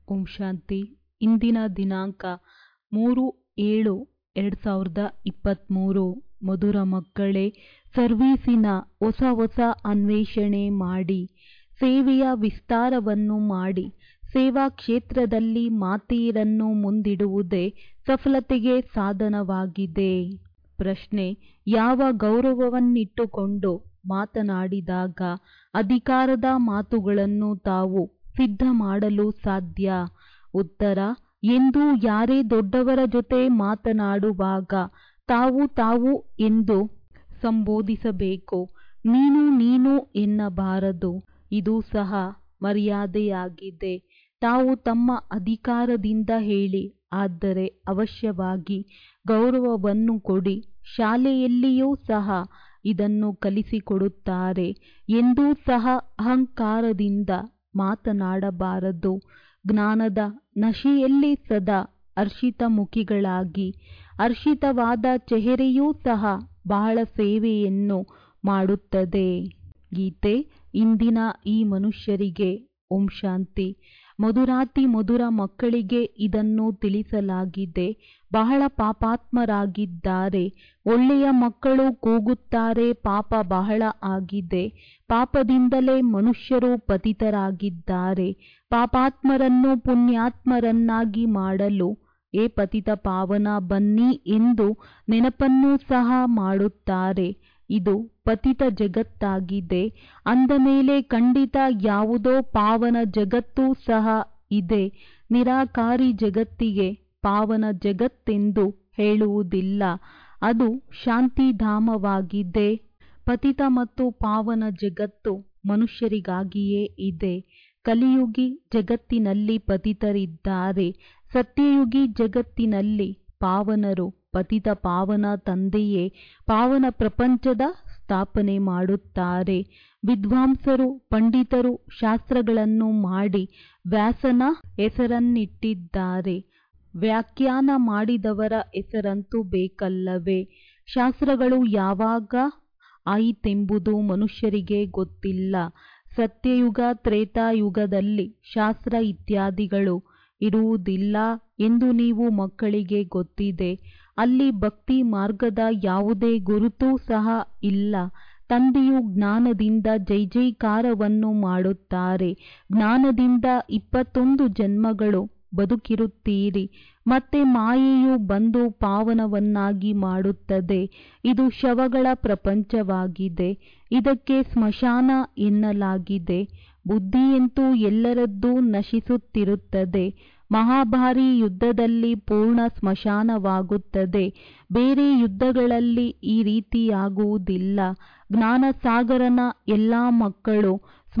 ಓಂ ಶಾಂತಿ. ಇಂದಿನ ದಿನಾಂಕ 3/7/2023. ಮಧುರ ಮಕ್ಕಳೇ, ಸರ್ವೀಸಿನ ಹೊಸ ಹೊಸ ಅನ್ವೇಷಣೆ ಮಾಡಿ, ಸೇವೆಯ ವಿಸ್ತಾರವನ್ನು ಮಾಡಿ, ಸೇವಾ ಕ್ಷೇತ್ರದಲ್ಲಿ ಮಾತೆಯರನ್ನು ಮುಂದಿಡುವುದೇ ಸಫಲತೆಗೆ ಸಾಧನವಾಗಿದೆ. ಪ್ರಶ್ನೆ: ಯಾವ ಗೌರವವನ್ನಿಟ್ಟುಕೊಂಡು ಮಾತನಾಡಿದಾಗ ಅಧಿಕಾರದ ಮಾತುಗಳನ್ನು ತಾವು ಸಿದ್ಧ ಮಾಡಲು ಸಾಧ್ಯ? ಉತ್ತರ: ಎಂದು ಯಾರೇ ದೊಡ್ಡವರ ಜೊತೆ ಮಾತನಾಡುವಾಗ ತಾವು ಎಂದು ಸಂಬೋಧಿಸಬೇಕು. ನೀನು ಎನ್ನಬಾರದು. ಇದು ಸಹ ಮರ್ಯಾದೆಯಾಗಿದೆ. ತಾವು ತಮ್ಮ ಅಧಿಕಾರದಿಂದ ಹೇಳಿ, ಆದರೆ ಅವಶ್ಯವಾಗಿ ಗೌರವವನ್ನು ಕೊಡಿ. ಶಾಲೆಯಲ್ಲಿಯೂ ಸಹ ಇದನ್ನು ಕಲಿಸಿಕೊಡುತ್ತಾರೆ. ಎಂದೂ ಸಹ ಅಹಂಕಾರದಿಂದ ಮಾತನಾಡಬಾರದು. ಜ್ಞಾನದ ನಶೆಯಲ್ಲಿ ಸದಾ ಹರ್ಷಿತಮುಖಿಗಳಾಗಿ, ಹರ್ಷಿತವಾದ ಚೆಹರೆಯೂ ಸಹ ಬಹಳ ಸೇವೆಯನ್ನು ಮಾಡುತ್ತದೆ. ಗೀತೆ. ಇಂದಿನ ಈ ಮನುಷ್ಯರಿಗೆ ಓಂ ಶಾಂತಿ. ಮಧುರಾತಿ ಮಧುರ ಮಕ್ಕಳಿಗೆ ಇದನ್ನು ತಿಳಿಸಲಾಗಿದೆ. ಬಹಳ ಪಾಪಾತ್ಮರಾಗಿದ್ದಾರೆ. ಒಳ್ಳೆಯ ಮಕ್ಕಳು ಕೂಗುತ್ತಾರೆ, ಪಾಪ ಬಹಳ ಆಗಿದೆ. ಪಾಪದಿಂದಲೇ ಮನುಷ್ಯರು ಪತಿತರಾಗಿದ್ದಾರೆ. ಪಾಪಾತ್ಮರನ್ನು ಪುಣ್ಯಾತ್ಮರನ್ನಾಗಿ ಮಾಡಲು ಏ ಪತಿತ ಪಾವನ ಬನ್ನಿ ಎಂದು ನೆನಪನ್ನೂ ಸಹ ಮಾಡುತ್ತಾರೆ. ಇದು ಪತಿತ ಜಗತ್ತಾಗಿದೆ. ಅಂದ ಮೇಲೆ ಖಂಡಿತ ಯಾವುದೋ ಪಾವನ ಜಗತ್ತೂ ಸಹ ಇದೆ. ನಿರಾಕಾರಿ ಜಗತ್ತಿಗೆ ಪಾವನ ಜಗತ್ತೆಂದು ಹೇಳುವುದಿಲ್ಲ. ಅದು ಶಾಂತಿಧಾಮವಾಗಿದೆ. ಪತಿತ ಮತ್ತು ಪಾವನ ಜಗತ್ತು ಮನುಷ್ಯರಿಗಾಗಿಯೇ ಇದೆ. ಕಲಿಯುಗಿ ಜಗತ್ತಿನಲ್ಲಿ ಪತಿತರಿದ್ದಾರೆ. ಸತ್ಯಯುಗಿ ಜಗತ್ತಿನಲ್ಲಿ ಪಾವನರು. ಪತಿತ ಪಾವನ ತಂದೆಯೇ ಪಾವನ ಪ್ರಪಂಚದ ಸ್ಥಾಪನೆ ಮಾಡುತ್ತಾರೆ. ವಿದ್ವಾಂಸರು, ಪಂಡಿತರು ಶಾಸ್ತ್ರಗಳನ್ನು ಮಾಡಿ ವ್ಯಾಸನ ಹೆಸರನ್ನಿಟ್ಟಿದ್ದಾರೆ. ವ್ಯಾಖ್ಯಾನ ಮಾಡಿದವರ ಹೆಸರಂತೂ ಬೇಕಲ್ಲವೇ? ಶಾಸ್ತ್ರಗಳು ಯಾವಾಗ ಆಯಿತೆಂಬುದು ಮನುಷ್ಯರಿಗೆ ಗೊತ್ತಿಲ್ಲ. ಸತ್ಯಯುಗ ತ್ರೇತಾಯುಗದಲ್ಲಿ ಶಾಸ್ತ್ರ ಇತ್ಯಾದಿಗಳು ಇರುವುದಿಲ್ಲ ಎಂದು ನೀವು ಮಕ್ಕಳಿಗೆ ಗೊತ್ತಿದೆ. ಅಲ್ಲಿ ಭಕ್ತಿ ಮಾರ್ಗದ ಯಾವುದೇ ಗುರುತೂ ಸಹ ಇಲ್ಲ. ತಂದೆಯು ಜ್ಞಾನದಿಂದ ಜೈಕಾರವನ್ನು ಮಾಡುತ್ತಾರೆ. ಜ್ಞಾನದಿಂದ 21 ಜನ್ಮಗಳು ಬದುಕಿರುತ್ತೀರಿ. ಮತ್ತೆ ಮಾಯೆಯು ಬಂದು ಪಾವನವನ್ನಾಗಿ ಮಾಡುತ್ತದೆ. ಇದು ಶವಗಳ ಪ್ರಪಂಚವಾಗಿದೆ. ಇದಕ್ಕೆ ಸ್ಮಶಾನ ಎನ್ನಲಾಗಿದೆ. ಬುದ್ಧಿಯಂತೂ ಎಲ್ಲರದ್ದೂ ನಶಿಸುತ್ತಿರುತ್ತದೆ. ಮಹಾಭಾರಿ ಯುದ್ಧದಲ್ಲಿ ಪೂರ್ಣ ಸ್ಮಶಾನವಾಗುತ್ತದೆ. ಬೇರೆ ಯುದ್ಧಗಳಲ್ಲಿ ಈ ರೀತಿಯಾಗುವುದಿಲ್ಲ. ಜ್ಞಾನಸಾಗರನ ಎಲ್ಲ ಮಕ್ಕಳು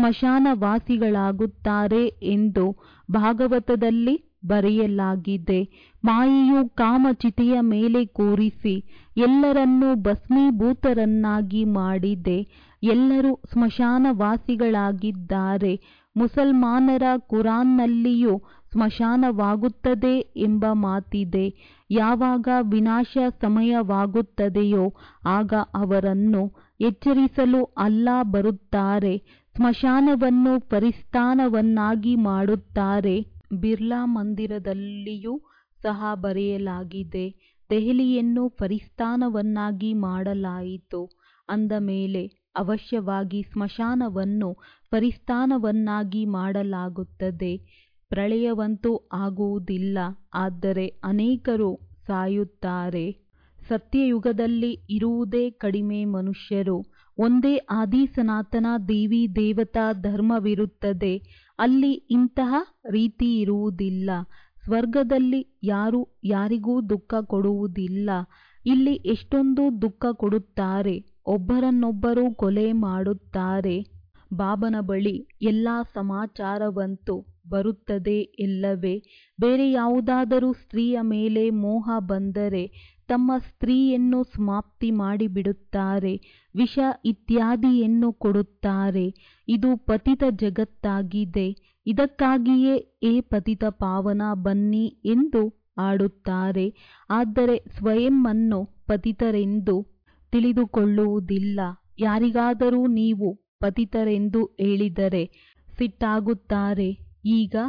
ಸ್ಮಶಾನವಾಸಿಗಳಾಗುತ್ತಾರೆ ಎಂದು ಭಾಗವತದಲ್ಲಿ ಬರೆಯಲಾಗಿದೆ. ಮಾಯೆಯು ಕಾಮಚಿತೆಯ ಮೇಲೆ ಕೂರಿಸಿ ಎಲ್ಲರನ್ನೂ ಭಸ್ಮೀಭೂತರನ್ನಾಗಿ ಮಾಡಿದೆ. ಎಲ್ಲರೂ ಸ್ಮಶಾನವಾಸಿಗಳಾಗಿದ್ದಾರೆ. ಮುಸಲ್ಮಾನರ ಕುರಾನ್ನಲ್ಲಿಯೂ ಸ್ಮಶಾನವಾಗುತ್ತದೆ ಎಂಬ ಮಾತಿದೆ. ಯಾವಾಗ ವಿನಾಶ ಸಮಯವಾಗುತ್ತದೆಯೋ ಆಗ ಅವರನ್ನು ಎಚ್ಚರಿಸಲು ಅಲ್ಲಾ ಬರುತ್ತಾರೆ. ಸ್ಮಶಾನವನ್ನು ಪರಿಸ್ಥಾನವನ್ನಾಗಿ ಮಾಡುತ್ತಾರೆ. ಬಿರ್ಲಾ ಮಂದಿರದಲ್ಲಿಯೂ ಸಹ ಬರೆಯಲಾಗಿದೆ. ದೆಹಲಿಯನ್ನು ಪರಿಸ್ಥಾನವನ್ನಾಗಿ ಮಾಡಲಾಯಿತು. ಅಂದ ಮೇಲೆ ಅವಶ್ಯವಾಗಿ ಸ್ಮಶಾನವನ್ನು ಪರಿಸ್ಥಾನವನ್ನಾಗಿ ಮಾಡಲಾಗುತ್ತದೆ. ಪ್ರಳಯವಂತೂ ಆಗುವುದಿಲ್ಲ, ಆದರೆ ಅನೇಕರು ಸಾಯುತ್ತಾರೆ. ಸತ್ಯಯುಗದಲ್ಲಿ ಇರುವುದೇ ಕಡಿಮೆ ಮನುಷ್ಯರು. ಒಂದೇ ಆದಿ ಸನಾತನ ದೇವಿ ದೇವತಾ ಧರ್ಮವಿರುತ್ತದೆ. ಅಲ್ಲಿ ಇಂತಹ ರೀತಿ ಇರುವುದಿಲ್ಲ. ಸ್ವರ್ಗದಲ್ಲಿ ಯಾರು ಯಾರಿಗೂ ದುಃಖ ಕೊಡುವುದಿಲ್ಲ. ಇಲ್ಲಿ ಎಷ್ಟೊಂದು ದುಃಖ ಕೊಡುತ್ತಾರೆ. ಒಬ್ಬರನ್ನೊಬ್ಬರು ಕೊಲೆ ಮಾಡುತ್ತಾರೆ. ಬಾಬನ ಬಳಿ ಎಲ್ಲ ಸಮಾಚಾರವಂತೂ ಬರುತ್ತದೆ ಎಲ್ಲವೇ? ಬೇರೆ ಯಾವುದಾದರೂ ಸ್ತ್ರೀಯ ಮೇಲೆ ಮೋಹ ಬಂದರೆ ತಮ್ಮ ಸ್ತ್ರೀಯನ್ನು ಸಮಾಪ್ತಿ ಮಾಡಿಬಿಡುತ್ತಾರೆ. ವಿಷ ಇತ್ಯಾದಿಯನ್ನು ಕೊಡುತ್ತಾರೆ. ಇದು ಪತಿತ ಜಗತ್ತಾಗಿದೆ. ಇದಕ್ಕಾಗಿಯೇ ಏ ಪತಿತ ಪಾವನ ಬನ್ನಿ ಎಂದು ಆಡುತ್ತಾರೆ. ಆದರೆ ಸ್ವಯಂವನ್ನು ಪತಿತರೆಂದು ತಿಳಿದುಕೊಳ್ಳುವುದಿಲ್ಲ. ಯಾರಿಗಾದರೂ ನೀವು ಪತಿತರೆಂದು ಹೇಳಿದರೆ ಸಿಟ್ಟಾಗುತ್ತಾರೆ. ಈಗ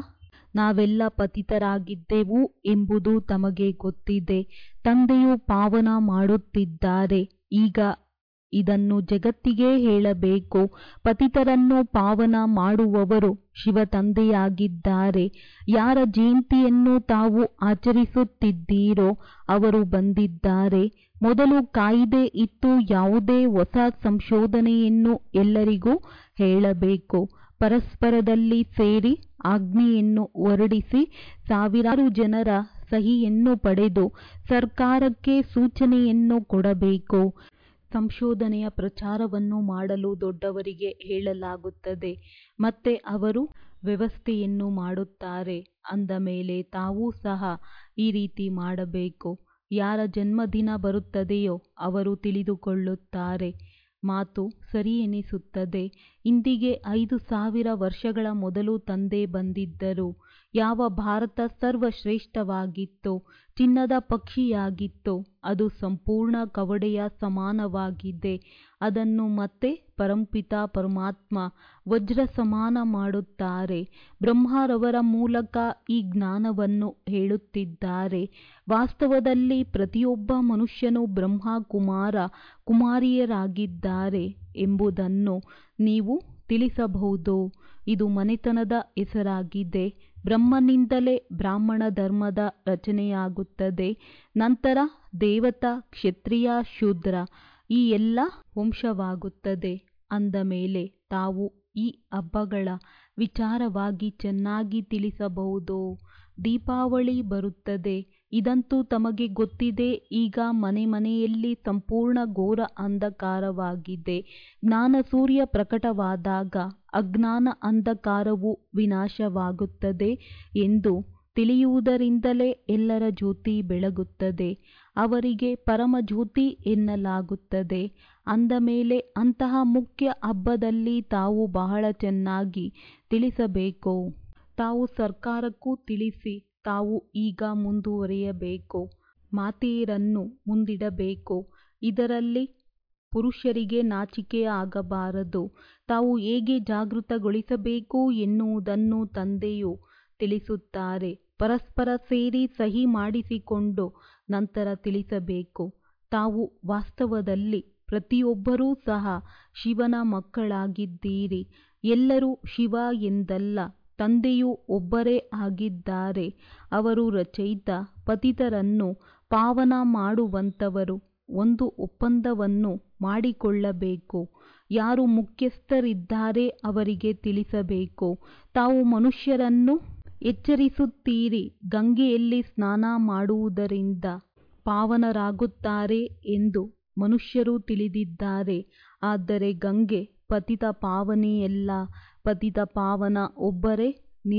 ನಾವೆಲ್ಲ ಪತಿತರಾಗಿದ್ದೆವು ಎಂಬುದು ತಮಗೆ ಗೊತ್ತಿದೆ. ತಂದೆಯು ಪಾವನ ಮಾಡುತ್ತಿದ್ದಾರೆ. ಈಗ ಇದನ್ನು ಜಗತ್ತಿಗೆ ಹೇಳಬೇಕು. ಪತಿತರನ್ನು ಪಾವನ ಮಾಡುವವರು ಶಿವ ತಂದೆಯಾಗಿದ್ದಾರೆ. ಯಾರ ಜಯಂತಿಯನ್ನು ತಾವು ಆಚರಿಸುತ್ತಿದ್ದೀರೋ ಅವರು ಬಂದಿದ್ದಾರೆ. ಮೊದಲು ಕಾಯಿದೆ ಇತ್ತು. ಯಾವುದೇ ಹೊಸ ಸಂಶೋಧನೆಯನ್ನು ಎಲ್ಲರಿಗೂ ಹೇಳಬೇಕು. ಪರಸ್ಪರದಲ್ಲಿ ಸೇರಿ ಆಜ್ಞೆಯನ್ನು ಹೊರಡಿಸಿ ಸಾವಿರಾರು ಜನರ ಸಹಿಯನ್ನು ಪಡೆದು ಸರ್ಕಾರಕ್ಕೆ ಸೂಚನೆಯನ್ನು ಕೊಡಬೇಕು. ಸಂಶೋಧನೆಯ ಪ್ರಚಾರವನ್ನು ಮಾಡಲು ದೊಡ್ಡವರಿಗೆ ಹೇಳಲಾಗುತ್ತದೆ. ಮತ್ತೆ ಅವರು ವ್ಯವಸ್ಥೆಯನ್ನು ಮಾಡುತ್ತಾರೆ. ಅಂದ ಮೇಲೆ ತಾವೂ ಸಹ ಈ ರೀತಿ ಮಾಡಬೇಕು. ಯಾರ ಜನ್ಮದಿನ ಬರುತ್ತದೆಯೋ ಅವರು ತಿಳಿದುಕೊಳ್ಳುತ್ತಾರೆ. ಮಾತು ಸರಿ ಎನಿಸುತ್ತದೆ. ಇಂದಿಗೆ 5000 ವರ್ಷಗಳ ಮೊದಲು ತಂದೆ ಬಂದಿದ್ದರು. ಯಾವ ಭಾರತ ಸರ್ವಶ್ರೇಷ್ಠವಾಗಿತ್ತೋ, ಚಿನ್ನದ ಪಕ್ಷಿಯಾಗಿತ್ತೋ ಅದು ಸಂಪೂರ್ಣ ಕವಡೆಯ ಸಮಾನವಾಗಿದೆ. ಅದನ್ನು ಮತ್ತೆ ಪರಂಪಿತ ಪರಮಾತ್ಮ ವಜ್ರ ಸಮಾನ ಮಾಡುತ್ತಾರೆ. ಬ್ರಹ್ಮರವರ ಮೂಲಕ ಈ ಜ್ಞಾನವನ್ನು ಹೇಳುತ್ತಿದ್ದಾರೆ. ವಾಸ್ತವದಲ್ಲಿ ಪ್ರತಿಯೊಬ್ಬ ಮನುಷ್ಯನು ಬ್ರಹ್ಮ ಕುಮಾರ ಕುಮಾರಿಯರಾಗಿದ್ದಾರೆ ಎಂಬುದನ್ನು ನೀವು ತಿಳಿಸಬಹುದು. ಇದು ಮನೆತನದ ಹೆಸರಾಗಿದೆ. ಬ್ರಹ್ಮನಿಂದಲೇ ಬ್ರಾಹ್ಮಣ ಧರ್ಮದ ರಚನೆಯಾಗುತ್ತದೆ. ನಂತರ ದೇವತಾ, ಕ್ಷತ್ರಿಯ, ಶೂದ್ರ ಈ ಎಲ್ಲ ವಂಶವಾಗುತ್ತದೆ. ಅಂದ ಮೇಲೆ ತಾವು ಈ ಹಬ್ಬಗಳ ವಿಚಾರವಾಗಿ ಚೆನ್ನಾಗಿ ತಿಳಿಸಬಹುದು. ದೀಪಾವಳಿ ಬರುತ್ತದೆ. ಇದಂತೂ ತಮಗೆ ಗೊತ್ತಿದೆ. ಈಗ ಮನೆ ಮನೆಯಲ್ಲಿ ಸಂಪೂರ್ಣ ಘೋರ ಅಂಧಕಾರವಾಗಿದೆ. ಜ್ಞಾನ ಸೂರ್ಯ ಪ್ರಕಟವಾದಾಗ ಅಜ್ಞಾನ ಅಂಧಕಾರವು ವಿನಾಶವಾಗುತ್ತದೆ ಎಂದು ತಿಳಿಯುವುದರಿಂದಲೇ ಎಲ್ಲರ ಜ್ಯೋತಿ ಬೆಳಗುತ್ತದೆ. ಅವರಿಗೆ ಪರಮಜ್ಯೋತಿ ಎನ್ನಲಾಗುತ್ತದೆ. ಅಂದ ಮೇಲೆ ಅಂತಹ ಮುಖ್ಯ ಹಬ್ಬದಲ್ಲಿ ತಾವು ಬಹಳ ಚೆನ್ನಾಗಿ ತಿಳಿಸಬೇಕು. ತಾವು ಸರ್ಕಾರಕ್ಕೂ ತಿಳಿಸಿ ತಾವು ಈಗ ಮುಂದುವರಿಯಬೇಕು. ಮಾತೆಯರನ್ನು ಮುಂದಿಡಬೇಕು. ಇದರಲ್ಲಿ ಪುರುಷರಿಗೆ ನಾಚಿಕೆ ಆಗಬಾರದು. ತಾವು ಹೇಗೆ ಜಾಗೃತಗೊಳಿಸಬೇಕು ಎನ್ನುವುದನ್ನು ತಂದೆಯು ತಿಳಿಸುತ್ತಾರೆ. ಪರಸ್ಪರ ಸೇರಿ ಸಹಿ ಮಾಡಿಸಿಕೊಂಡು ನಂತರ ತಿಳಿಸಬೇಕು. ತಾವು ವಾಸ್ತವದಲ್ಲಿ ಪ್ರತಿಯೊಬ್ಬರೂ ಸಹ ಶಿವನ ಮಕ್ಕಳಾಗಿದ್ದೀರಿ. ಎಲ್ಲರೂ ಶಿವ ಎಂದಲ್ಲ, ತಂದೆಯು ಒಬ್ಬರೇ ಆಗಿದ್ದಾರೆ. ಅವರು ರಚಯಿತ. ಪತಿತರನ್ನು ಪಾವನ ಮಾಡುವಂತವರು. ಒಂದು ಒಪ್ಪಂದವನ್ನು ಮಾಡಿಕೊಳ್ಳಬೇಕು. ಯಾರು ಮುಖ್ಯಸ್ಥರಿದ್ದಾರೆ ಅವರಿಗೆ ತಿಳಿಸಬೇಕು. ತಾವು ಮನುಷ್ಯರನ್ನು ಎಚ್ಚರಿಸುತ್ತೀರಿ. ಗಂಗೆಯಲ್ಲಿ ಸ್ನಾನ ಮಾಡುವುದರಿಂದ ಪಾವನರಾಗುತ್ತಾರೆ ಎಂದು ಮನುಷ್ಯರು ತಿಳಿದಿದ್ದಾರೆ. ಆದರೆ ಗಂಗೆ ಪತಿತ ಪಾವನಿಯಲ್ಲ. ಪತಿತ ಪಾವನ ಒಬ್ಬರೇ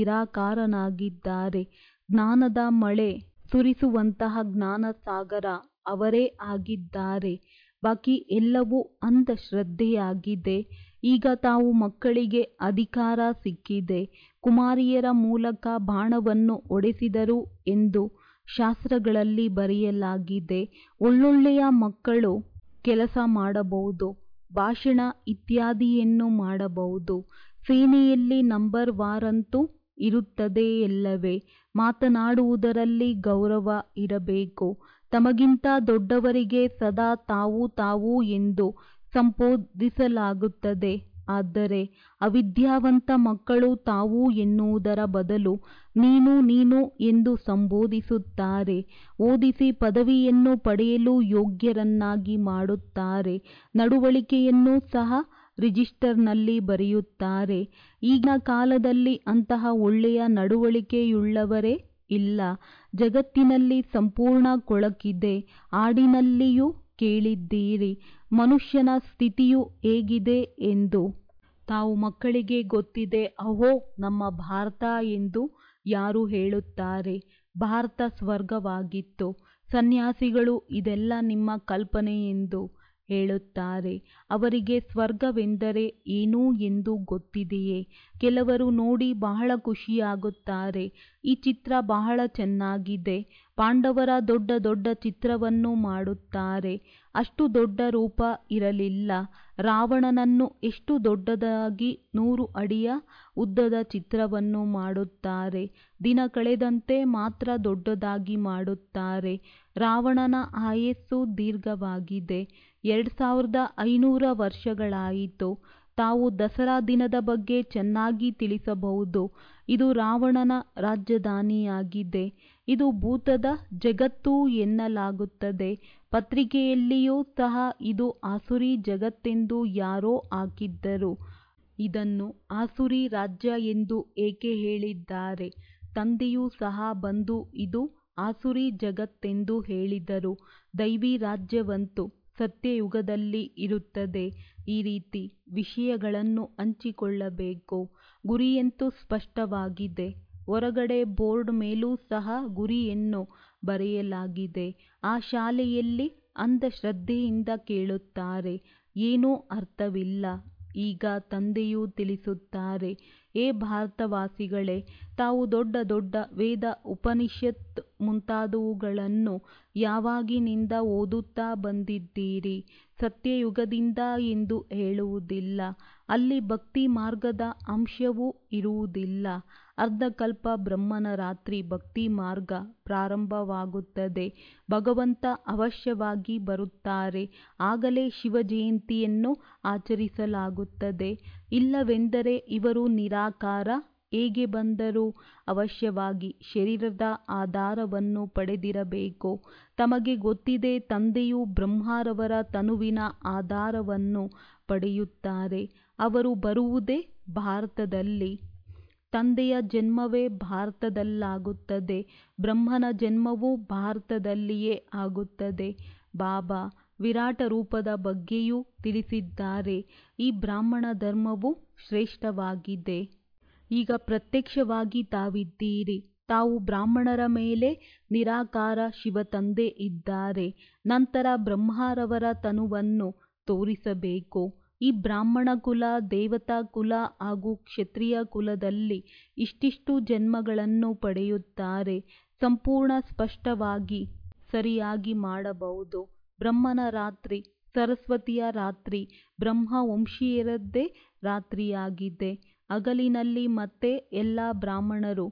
ನಿರಾಕಾರನಾಗಿದ್ದಾರೆ. ಜ್ಞಾನದ ಮಳೆ ಸುರಿಸುವಂತಹ ಜ್ಞಾನಸಾಗರ ಅವರೇ ಆಗಿದ್ದಾರೆ. ಬಾಕಿ ಎಲ್ಲವೂ ಅಂಧಶ್ರದ್ಧೆಯಾಗಿದೆ. ಈಗ ತಾವು ಮಕ್ಕಳಿಗೆ ಅಧಿಕಾರ ಸಿಕ್ಕಿದೆ. ಕುಮಾರಿಯರ ಮೂಲಕ ಬಾಣವನ್ನು ಹೊಡೆಸಿದರು ಎಂದು ಶಾಸ್ತ್ರಗಳಲ್ಲಿ ಬರೆಯಲಾಗಿದೆ. ಒಳ್ಳೊಳ್ಳೆಯ ಮಕ್ಕಳು ಕೆಲಸ ಮಾಡಬಹುದು, ಭಾಷಣ ಇತ್ಯಾದಿಯನ್ನು ಮಾಡಬಹುದು. ಸೇನೆಯಲ್ಲಿ ನಂಬರ್ ವಾರಂತೂ ಇರುತ್ತದೆಯಲ್ಲವೇ. ಮಾತನಾಡುವುದರಲ್ಲಿ ಗೌರವ ಇರಬೇಕು. ತಮಗಿಂತ ದೊಡ್ಡವರಿಗೆ ಸದಾ ತಾವು ತಾವು ಎಂದು ಸಂಬೋಧಿಸಲಾಗುತ್ತದೆ. ಆದರೆ ಅವಿದ್ಯಾವಂತ ಮಕ್ಕಳು ತಾವು ಎನ್ನುವುದರ ಬದಲು ನೀನು ನೀನು ಎಂದು ಸಂಬೋಧಿಸುತ್ತಾರೆ. ಓದಿಸಿ ಪದವಿಯನ್ನು ಪಡೆಯಲು ಯೋಗ್ಯರನ್ನಾಗಿ ಮಾಡುತ್ತಾರೆ. ನಡವಳಿಕೆಯನ್ನು ಸಹ ರಿಜಿಸ್ಟರ್ನಲ್ಲಿ ಬರೆಯುತ್ತಾರೆ. ಈಗಿನ ಕಾಲದಲ್ಲಿ ಅಂತಹ ಒಳ್ಳೆಯ ನಡವಳಿಕೆಯುಳ್ಳವರೇ ಇಲ್ಲ. ಜಗತ್ತಿನಲ್ಲಿ ಸಂಪೂರ್ಣ ಕೊಳಕಿದೆ. ಹಾಡಿನಲ್ಲಿಯೂ ಕೇಳಿದ್ದೀರಿ ಮನುಷ್ಯನ ಸ್ಥಿತಿಯು ಹೇಗಿದೆ ಎಂದು. ತಾವು ಮಕ್ಕಳಿಗೆ ಗೊತ್ತಿದೆ. ಅಹೋ ನಮ್ಮ ಭಾರತ ಎಂದು ಯಾರು ಹೇಳುತ್ತಾರೆ. ಭಾರತ ಸ್ವರ್ಗವಾಗಿತ್ತು. ಸನ್ಯಾಸಿಗಳು ಇದೆಲ್ಲ ನಿಮ್ಮ ಕಲ್ಪನೆ ಎಂದು ಹೇಳುತ್ತಾರೆ. ಅವರಿಗೆ ಸ್ವರ್ಗವೆಂದರೆ ಏನು ಎಂದು ಗೊತ್ತಿದೆಯೇ? ಕೆಲವರು ನೋಡಿ ಬಹಳ ಖುಷಿಯಾಗುತ್ತಾರೆ. ಈ ಚಿತ್ರ ಬಹಳ ಚೆನ್ನಾಗಿದೆ. ಪಾಂಡವರ ದೊಡ್ಡ ದೊಡ್ಡ ಚಿತ್ರವನ್ನು ಮಾಡುತ್ತಾರೆ. ಅಷ್ಟು ದೊಡ್ಡ ರೂಪ ಇರಲಿಲ್ಲ. ರಾವಣನನ್ನು ಎಷ್ಟು ದೊಡ್ಡದಾಗಿ 100 ಅಡಿಯ ಉದ್ದದ ಚಿತ್ರವನ್ನು ಮಾಡುತ್ತಾರೆ. ದಿನ ಕಳೆದಂತೆ ಮಾತ್ರ ದೊಡ್ಡದಾಗಿ ಮಾಡುತ್ತಾರೆ. ರಾವಣನ ಆಯಸ್ಸು ದೀರ್ಘವಾಗಿದೆ. 2500 ವರ್ಷಗಳಾಯಿತು. ತಾವು ದಸರಾ ದಿನದ ಬಗ್ಗೆ ಚೆನ್ನಾಗಿ ತಿಳಿಸಬಹುದು. ಇದು ರಾವಣನ ರಾಜಧಾನಿಯಾಗಿದೆ. ಇದು ಭೂತದ ಜಗತ್ತು ಎನ್ನಲಾಗುತ್ತದೆ. ಪತ್ರಿಕೆಯಲ್ಲಿಯೂ ಸಹ ಇದು ಆಸುರಿ ಜಗತ್ತೆಂದು ಯಾರೋ ಹಾಕಿದ್ದರು. ಇದನ್ನು ಆಸುರಿ ರಾಜ್ಯ ಎಂದು ಏಕೆ ಹೇಳಿದ್ದಾರೆ? ತಂದೆಯೂ ಸಹ ಬಂದು ಇದು ಆಸುರಿ ಜಗತ್ತೆಂದು ಹೇಳಿದರು. ದೈವಿ ರಾಜ್ಯವಂತೂ ಸತ್ಯಯುಗದಲ್ಲಿ ಇರುತ್ತದೆ. ಈ ರೀತಿ ವಿಷಯಗಳನ್ನು ಹಂಚಿಕೊಳ್ಳಬೇಕು. ಗುರಿಯಂತೂ ಸ್ಪಷ್ಟವಾಗಿದೆ. ಹೊರಗಡೆ ಬೋರ್ಡ್ ಮೇಲೂ ಸಹ ಗುರಿಯನ್ನು ಬರೆಯಲಾಗಿದೆ. ಆ ಶಾಲೆಯಲ್ಲಿ ಅಂಧಶ್ರದ್ಧೆಯಿಂದ ಕೇಳುತ್ತಾರೆ. ಏನೂ ಅರ್ಥವಿಲ್ಲ. ಈಗ ತಂದೆಯು ತಿಳಿಸುತ್ತಾರೆ, ಹೇ ಭಾರತವಾಸಿಗಳೇ, ತಾವು ದೊಡ್ಡ ದೊಡ್ಡ ವೇದ ಉಪನಿಷತ್ ಮುಂತಾದವುಗಳನ್ನು ಯಾವಾಗಿನಿಂದ ಓದುತ್ತಾ ಬಂದಿದ್ದೀರಿ? ಸತ್ಯಯುಗದಿಂದ ಎಂದು ಹೇಳುವುದಿಲ್ಲ. ಅಲ್ಲಿ ಭಕ್ತಿ ಮಾರ್ಗದ ಅಂಶವೂ ಇರುವುದಿಲ್ಲ. ಅರ್ಧಕಲ್ಪ ಬ್ರಹ್ಮನ ರಾತ್ರಿ ಭಕ್ತಿ ಮಾರ್ಗ ಪ್ರಾರಂಭವಾಗುತ್ತದೆ. ಭಗವಂತ ಅವಶ್ಯವಾಗಿ ಬರುತ್ತಾರೆ. ಆಗಲೇ ಶಿವ ಜಯಂತಿಯನ್ನು ಆಚರಿಸಲಾಗುತ್ತದೆ. ಇಲ್ಲವೆಂದರೆ ಇವರು ನಿರಾಕಾರ ಹೇಗೆ ಬಂದರು? ಅವಶ್ಯವಾಗಿ ಶರೀರದ ಆಧಾರವನ್ನು ಪಡೆದಿರಬೇಕು. ತಮಗೆ ಗೊತ್ತಿದೆ, ತಂದೆಯು ಬ್ರಹ್ಮರವರ ತನುವಿನ ಆಧಾರವನ್ನು ಪಡೆಯುತ್ತಾರೆ. ಅವರು ಬರುವುದೇ ಭಾರತದಲ್ಲಿ. ತಂದೆಯ ಜನ್ಮವೇ ಭಾರತದಲ್ಲಾಗುತ್ತದೆ. ಬ್ರಹ್ಮನ ಜನ್ಮವೂ ಭಾರತದಲ್ಲಿಯೇ ಆಗುತ್ತದೆ. ಬಾಬಾ ವಿರಾಟ ರೂಪದ ಬಗ್ಗೆಯೂ ತಿಳಿಸಿದ್ದಾರೆ. ಈ ಬ್ರಾಹ್ಮಣ ಧರ್ಮವು ಶ್ರೇಷ್ಠವಾಗಿದೆ. ಈಗ ಪ್ರತ್ಯಕ್ಷವಾಗಿ ತಾವಿದ್ದೀರಿ. ತಾವು ಬ್ರಾಹ್ಮಣರ ಮೇಲೆ ನಿರಾಕಾರ ಶಿವತಂದೆ ಇದ್ದಾರೆ. ನಂತರ ಬ್ರಹ್ಮರವರ ತನುವನ್ನು ತೋರಿಸಬೇಕು. ಈ ಬ್ರಾಹ್ಮಣ ಕುಲ, ದೇವತಾ ಕುಲ ಹಾಗೂ ಕ್ಷತ್ರಿಯ ಕುಲದಲ್ಲಿ ಇಷ್ಟಿಷ್ಟು ಜನ್ಮಗಳನ್ನು ಪಡೆಯುತ್ತಾರೆ. ಸಂಪೂರ್ಣ ಸ್ಪಷ್ಟವಾಗಿ ಸರಿಯಾಗಿ ಮಾಡಬಹುದು. ಬ್ರಹ್ಮನ ರಾತ್ರಿ, ಸರಸ್ವತಿಯ ರಾತ್ರಿ, ಬ್ರಹ್ಮವಂಶೀಯರದ್ದೇ ರಾತ್ರಿಯಾಗಿದೆ. ಹಗಲಿನಲ್ಲಿ ಮತ್ತೆ ಎಲ್ಲ ಬ್ರಾಹ್ಮಣರು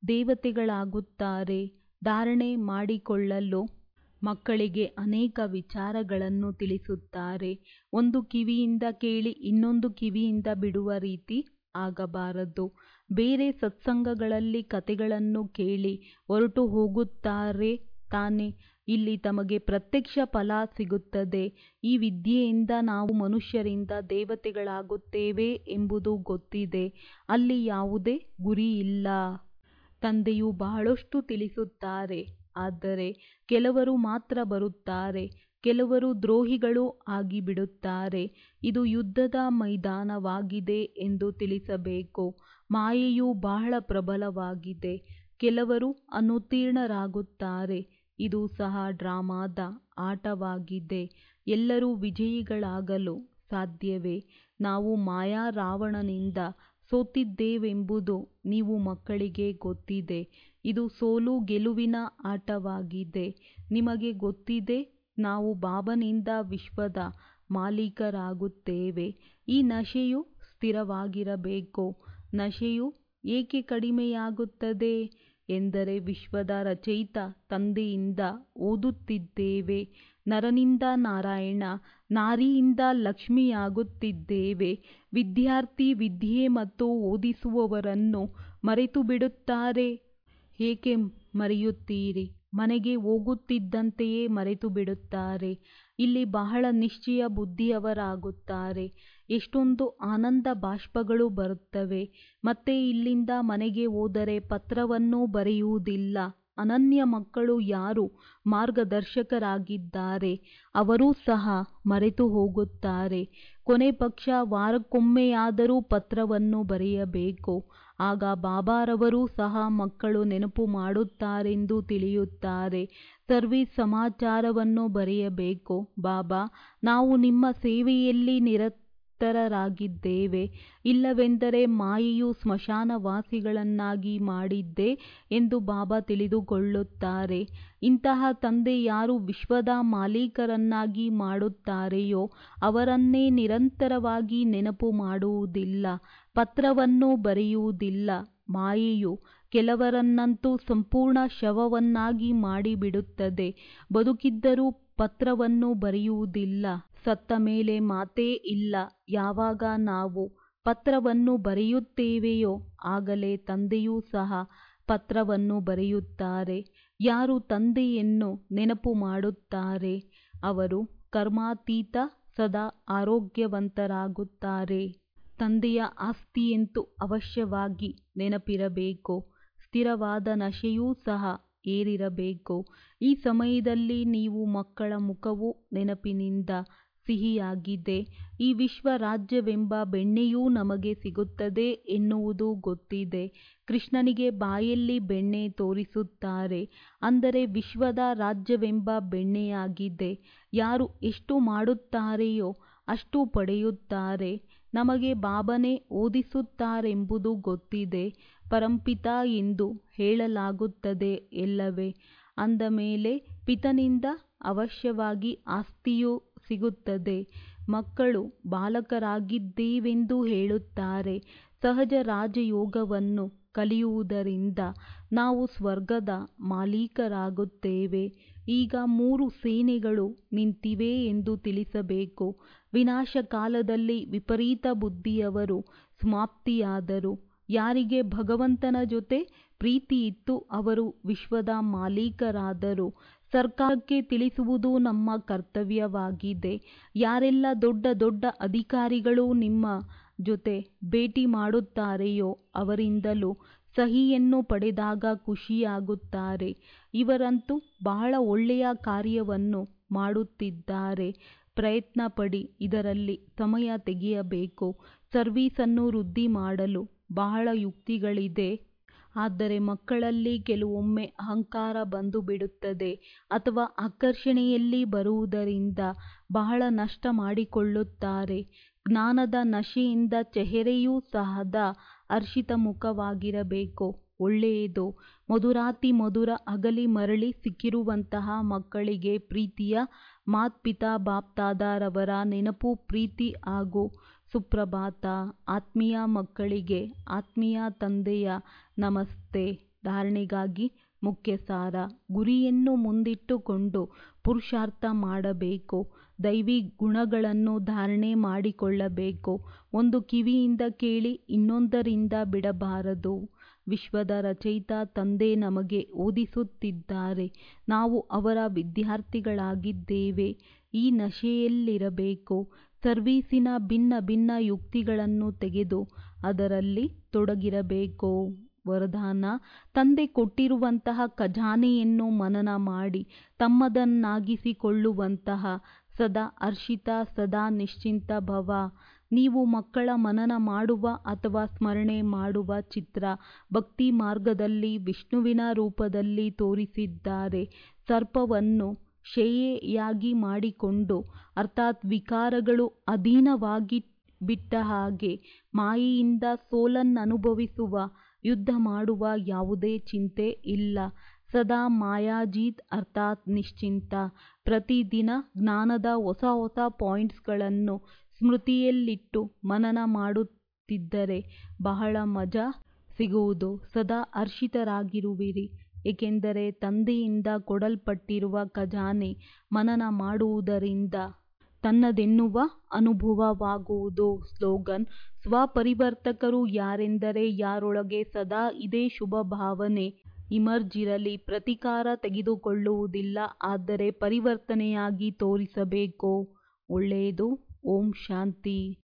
ದೇವತೆಗಳಾಗುತ್ತಾರೆ. ಧಾರಣೆ ಮಾಡಿಕೊಳ್ಳಲು ಮಕ್ಕಳಿಗೆ ಅನೇಕ ವಿಚಾರಗಳನ್ನು ತಿಳಿಸುತ್ತಾರೆ. ಒಂದು ಕಿವಿಯಿಂದ ಕೇಳಿ ಇನ್ನೊಂದು ಕಿವಿಯಿಂದ ಬಿಡುವ ರೀತಿ ಆಗಬಾರದು. ಬೇರೆ ಸತ್ಸಂಗಗಳಲ್ಲಿ ಕಥೆಗಳನ್ನು ಕೇಳಿ ಹೊರಟು ಹೋಗುತ್ತಾರೆ ತಾನೆ. ಇಲ್ಲಿ ತಮಗೆ ಪ್ರತ್ಯಕ್ಷ ಫಲ ಸಿಗುತ್ತದೆ. ಈ ವಿದ್ಯೆಯಿಂದ ನಾವು ಮನುಷ್ಯರಿಂದ ದೇವತೆಗಳಾಗುತ್ತೇವೆ ಎಂಬುದು ಗೊತ್ತಿದೆ. ಅಲ್ಲಿ ಯಾವುದೇ ಗುರಿಯಿಲ್ಲ. ತಂದೆಯು ಬಹಳಷ್ಟು ತಿಳಿಸುತ್ತಾರೆ. ಆದರೆ ಕೆಲವರು ಮಾತ್ರ ಬರುತ್ತಾರೆ. ಕೆಲವರು ದ್ರೋಹಿಗಳು ಆಗಿಬಿಡುತ್ತಾರೆ. ಇದು ಯುದ್ಧದ ಮೈದಾನವಾಗಿದೆ ಎಂದು ತಿಳಿಸಬೇಕು. ಮಾಯೆಯು ಬಹಳ ಪ್ರಬಲವಾಗಿದೆ. ಕೆಲವರು ಅನುತ್ತೀರ್ಣರಾಗುತ್ತಾರೆ. ಇದು ಸಹ ಡ್ರಾಮಾದ ಆಟವಾಗಿದೆ. ಎಲ್ಲರೂ ವಿಜಯಿಗಳಾಗಲು ಸಾಧ್ಯವೇ? ನಾವು ಮಾಯಾ ರಾವಣನಿಂದ ಸೋತಿದ್ದೇವೆಂಬುದು ನೀವು ಮಕ್ಕಳಿಗೆ ಗೊತ್ತಿದೆ. ಇದು ಸೋಲು ಗೆಲುವಿನ ಆಟವಾಗಿದೆ. ನಿಮಗೆ ಗೊತ್ತಿದೆ, ನಾವು ಬಾಬನಿಂದ ವಿಶ್ವದ ಮಾಲೀಕರಾಗುತ್ತೇವೆ. ಈ ನಶೆಯು ಸ್ಥಿರವಾಗಿರಬೇಕು. ನಶೆಯು ಏಕೆ ಕಡಿಮೆಯಾಗುತ್ತದೆ ಎಂದರೆ ವಿಶ್ವದ ರಚಯಿತ ತಂದೆಯಿಂದ ಓದುತ್ತಿದ್ದೇವೆ. ನರನಿಂದ ನಾರಾಯಣ, ನಾರಿಯಿಂದ ಲಕ್ಷ್ಮಿಯಾಗುತ್ತಿದ್ದೇವೆ. ವಿದ್ಯಾರ್ಥಿ ವಿದ್ಯೆ ಮತ್ತು ಓದಿಸುವವರನ್ನು ಮರೆತು ಬಿಡುತ್ತಾರೆ. ಏಕೆ ಮರೆಯುತ್ತೀರಿ? ಮನೆಗೆ ಹೋಗುತ್ತಿದ್ದಂತೆಯೇ ಮರೆತು ಬಿಡುತ್ತಾರೆ. ಇಲ್ಲಿ ಬಹಳ ನಿಶ್ಚಯ ಬುದ್ಧಿಯವರಾಗುತ್ತಾರೆ. ಎಷ್ಟೊಂದು ಆನಂದ ಬಾಷ್ಪಗಳು ಬರುತ್ತವೆ. ಮತ್ತೆ ಇಲ್ಲಿಂದ ಮನೆಗೆ ಹೋದರೆ ಪತ್ರವನ್ನೂ ಬರೆಯುವುದಿಲ್ಲ. ಅನನ್ಯ ಮಕ್ಕಳು ಯಾರು ಮಾರ್ಗದರ್ಶಕರಾಗಿದ್ದಾರೆ ಅವರೂ ಸಹ ಮರೆತು ಹೋಗುತ್ತಾರೆ. ಕೊನೆ ಪಕ್ಷ ವಾರಕ್ಕೊಮ್ಮೆಯಾದರೂ ಪತ್ರವನ್ನು ಬರೆಯಬೇಕು. ಆಗ ಬಾಬಾರವರು ಸಹ ಮಕ್ಕಳು ನೆನಪು ಮಾಡುತ್ತಾರೆಂದು ತಿಳಿಯುತ್ತಾರೆ. ಸರ್ವೀಸ್ ಸಮಾಚಾರವನ್ನು ಬರೆಯಬೇಕು. ಬಾಬಾ, ನಾವು ನಿಮ್ಮ ಸೇವೆಯಲ್ಲಿ ಪವಿತ್ರರಾಗಿದ್ದೇವೆ. ಇಲ್ಲವೆಂದರೆ ಮಾಯೆಯು ಸ್ಮಶಾನವಾಸಿಗಳನ್ನಾಗಿ ಮಾಡಿದ್ದೆ ಎಂದು ಬಾಬಾ ತಿಳಿದುಕೊಳ್ಳುತ್ತಾರೆ. ಇಂತಹ ತಂದೆ ಯಾರು ವಿಶ್ವದ ಮಾಲೀಕರನ್ನಾಗಿ ಮಾಡುತ್ತಾರೆಯೋ ಅವರನ್ನೇ ನಿರಂತರವಾಗಿ ನೆನಪು ಮಾಡುವುದಿಲ್ಲ, ಪತ್ರವನ್ನು ಬರೆಯುವುದಿಲ್ಲ. ಮಾಯೆಯು ಕೆಲವರನ್ನಂತೂ ಸಂಪೂರ್ಣ ಶವವನ್ನಾಗಿ ಮಾಡಿಬಿಡುತ್ತದೆ. ಬದುಕಿದ್ದರೂ ಪತ್ರವನ್ನು ಬರೆಯುವುದಿಲ್ಲ. ಸತ್ತ ಮೇಲೆ ಮಾತೇ ಇಲ್ಲ. ಯಾವಾಗ ನಾವು ಪತ್ರವನ್ನು ಬರೆಯುತ್ತೇವೆಯೋ ಆಗಲೇ ತಂದೆಯೂ ಸಹ ಪತ್ರವನ್ನು ಬರೆಯುತ್ತಾರೆ. ಯಾರು ತಂದೆಯನ್ನು ನೆನಪು ಮಾಡುತ್ತಾರೆ ಅವರು ಕರ್ಮಾತೀತ ಸದಾ ಆರೋಗ್ಯವಂತರಾಗುತ್ತಾರೆ. ತಂದೆಯ ಆಸ್ತಿಯಂತೂ ಅವಶ್ಯವಾಗಿ ನೆನಪಿರಬೇಕು. ಸ್ಥಿರವಾದ ನಶೆಯೂ ಸಹ ಏರಿರಬೇಕು. ಈ ಸಮಯದಲ್ಲಿ ನೀವು ಮಕ್ಕಳ ಮುಖವು ನೆನಪಿನಿಂದ ಸಿಹಿಯಾಗಿದೆ. ಈ ವಿಶ್ವ ರಾಜ್ಯವೆಂಬ ಬೆಣ್ಣೆಯೂ ನಮಗೆ ಸಿಗುತ್ತದೆ ಎನ್ನುವುದು ಗೊತ್ತಿದೆ. ಕೃಷ್ಣನಿಗೆ ಬಾಯಲ್ಲಿ ಬೆಣ್ಣೆ ತೋರಿಸುತ್ತಾರೆ, ಅಂದರೆ ವಿಶ್ವದ ರಾಜ್ಯವೆಂಬ ಬೆಣ್ಣೆಯಾಗಿದೆ. ಯಾರು ಎಷ್ಟು ಮಾಡುತ್ತಾರೆಯೋ ಅಷ್ಟು ಪಡೆಯುತ್ತಾರೆ. ನಮಗೆ ಬಾಬನೇ ಓದಿಸುತ್ತಾರೆಂಬುದು ಗೊತ್ತಿದೆ. ಪರಂಪಿತ ಎಂದು ಹೇಳಲಾಗುತ್ತದೆ ಎಲ್ಲವೇ. ಅಂದ ಮೇಲೆ ಪಿತನಿಂದ ಅವಶ್ಯವಾಗಿ ಆಸ್ತಿಯು ಸಿಗುತ್ತದೆ. ಮಕ್ಕಳು ಬಾಲಕರಾಗಿದ್ದೇವೆಂದು ಹೇಳುತ್ತಾರೆ. ಸಹಜ ರಾಜಯೋಗವನ್ನು ಕಲಿಯುವುದರಿಂದ ನಾವು ಸ್ವರ್ಗದ ಮಾಲೀಕರಾಗುತ್ತೇವೆ. ಈಗ 3 ಸೇನೆಗಳು ನಿಂತಿವೆ ಎಂದು ತಿಳಿಸಬೇಕು. ವಿನಾಶ ಕಾಲದಲ್ಲಿ ವಿಪರೀತ ಬುದ್ಧಿಯವರು ಸಮಾಪ್ತಿಯಾದರು. ಯಾರಿಗೆ ಭಗವಂತನ ಜೊತೆ ಪ್ರೀತಿ ಇತ್ತು ಅವರು ವಿಶ್ವದ ಮಾಲೀಕರಾದರು. ಸರ್ಕಾರಕ್ಕೆ ತಿಳಿಸುವುದು ನಮ್ಮ ಕರ್ತವ್ಯವಾಗಿದೆ. ಯಾರೆಲ್ಲ ದೊಡ್ಡ ದೊಡ್ಡ ಅಧಿಕಾರಿಗಳು ನಿಮ್ಮ ಜೊತೆ ಭೇಟಿ ಮಾಡುತ್ತಾರೆಯೋ ಅವರಿಂದಲೂ ಸಹಿಯನ್ನು ಪಡೆದಾಗ ಖುಷಿಯಾಗುತ್ತಾರೆ. ಇವರಂತೂ ಬಹಳ ಒಳ್ಳೆಯ ಕಾರ್ಯವನ್ನು ಮಾಡುತ್ತಿದ್ದಾರೆ. ಪ್ರಯತ್ನ ಪಡಿ, ಇದರಲ್ಲಿ ಸಮಯ ತೆಗೆಯಬೇಕು. ಸರ್ವೀಸನ್ನು ವೃದ್ಧಿ ಮಾಡಲು ಬಹಳ ಯುಕ್ತಿಗಳಿದೆ. ಆದರೆ ಮಕ್ಕಳಲ್ಲಿ ಕೆಲವೊಮ್ಮೆ ಅಹಂಕಾರ ಬಂದು ಬಿಡುತ್ತದೆ ಅಥವಾ ಆಕರ್ಷಣೆಯಲ್ಲಿ ಬರುವುದರಿಂದ ಬಹಳ ನಷ್ಟ ಮಾಡಿಕೊಳ್ಳುತ್ತಾರೆ. ಜ್ಞಾನದ ನಶೆಯಿಂದ ಚೆಹರೆಯೂ ಸದಾ ಹರ್ಷಿತ ಮುಖವಾಗಿರಬೇಕು. ಒಳ್ಳೆಯದು. ಮಧುರಾತಿ ಮಧುರ ಅಗಲಿ ಮರಳಿ ಸಿಕ್ಕಿರುವಂತಹ ಮಕ್ಕಳಿಗೆ ಪ್ರೀತಿಯ ಮಾತ್ಪಿತಾ ಬಾಪ್ದಾದಾರವರ ನೆನಪು, ಪ್ರೀತಿ ಹಾಗೂ ಸುಪ್ರಭಾತ. ಆತ್ಮೀಯ ಮಕ್ಕಳಿಗೆ ಆತ್ಮೀಯ ತಂದೆಯ ನಮಸ್ತೆ. ಧಾರಣೆಗಾಗಿ ಮುಖ್ಯ ಸಾರ. ಗುರಿಯನ್ನು ಮುಂದಿಟ್ಟುಕೊಂಡು ಪುರುಷಾರ್ಥ ಮಾಡಬೇಕು. ದೈವಿ ಗುಣಗಳನ್ನು ಧಾರಣೆ ಮಾಡಿಕೊಳ್ಳಬೇಕು. ಒಂದು ಕಿವಿಯಿಂದ ಕೇಳಿ ಇನ್ನೊಂದರಿಂದ ಬಿಡಬಾರದು. ವಿಶ್ವದ ರಚಯಿತ ತಂದೆ ನಮಗೆ ಓದಿಸುತ್ತಿದ್ದಾರೆ. ನಾವು ಅವರ ವಿದ್ಯಾರ್ಥಿಗಳಾಗಿದ್ದೇವೆ. ಈ ನಶೆಯಲ್ಲಿರಬೇಕು. ಸರ್ವೀಸಿನ ಭಿನ್ನ ಭಿನ್ನ ಯುಕ್ತಿಗಳನ್ನು ತೆಗೆದು ಅದರಲ್ಲಿ ತೊಡಗಿರಬೇಕು. ವರದಾನ: ತಂದೆ ಕೊಟ್ಟಿರುವಂತಹ ಖಜಾನೆಯನ್ನು ಮನನ ಮಾಡಿ ತಮ್ಮದನ್ನಾಗಿಸಿಕೊಳ್ಳುವಂತಹ ಸದಾ ಹರ್ಷಿತ, ಸದಾ ನಿಶ್ಚಿಂತ ಭವ. ನೀವು ಮಕ್ಕಳ ಮನನ ಮಾಡುವ ಅಥವಾ ಸ್ಮರಣೆ ಮಾಡುವ ಚಿತ್ರ ಭಕ್ತಿ ಮಾರ್ಗದಲ್ಲಿ ವಿಷ್ಣುವಿನ ರೂಪದಲ್ಲಿ ತೋರಿಸಿದ್ದಾರೆ. ಸರ್ಪವನ್ನು ಶೇಯೆಯಾಗಿ ಮಾಡಿಕೊಂಡು, ಅರ್ಥಾತ್ ವಿಕಾರಗಳು ಅಧೀನವಾಗಿ ಬಿಟ್ಟ ಹಾಗೆ ಮಾಯೆಯಿಂದ ಸೋಲನ್ನನುಭವಿಸುವ, ಯುದ್ಧ ಮಾಡುವ ಯಾವುದೇ ಚಿಂತೆ ಇಲ್ಲ. ಸದಾ ಮಾಯಾಜೀತ್ ಅರ್ಥಾತ್ ನಿಶ್ಚಿಂತ. ಪ್ರತಿದಿನ ಜ್ಞಾನದ ಹೊಸ ಹೊಸ ಪಾಯಿಂಟ್ಸ್ಗಳನ್ನು ಸ್ಮೃತಿಯಲ್ಲಿಟ್ಟು ಮನನ ಮಾಡುತ್ತಿದ್ದರೆ ಬಹಳ ಮಜಾ ಸಿಗುವುದು. ಸದಾ ಹರ್ಷಿತರಾಗಿರುವಿರಿ. ಏಕೆಂದರೆ ತಂದೆಯಿಂದ ಕೊಡಲ್ಪಟ್ಟಿರುವ ಖಜಾನೆ ಮನನ ಮಾಡುವುದರಿಂದ ತನ್ನದೆನ್ನುವ ಅನುಭವವಾಗುವುದು. ಸ್ಲೋಗನ್: ಸ್ವಪರಿವರ್ತಕರು ಯಾರೆಂದರೆ ಯಾರೊಳಗೆ ಸದಾ ಇದೇ ಶುಭ ಭಾವನೆ ಇಮರ್ಜ್ ಇರಲಿ. ಪ್ರತೀಕಾರ ತೆಗೆದುಕೊಳ್ಳುವುದಿಲ್ಲ, ಆದರೆ ಪರಿವರ್ತನೆಯಾಗಿ ತೋರಿಸಬೇಕು. ಒಳ್ಳೆಯದು. ಓಂ ಶಾಂತಿ.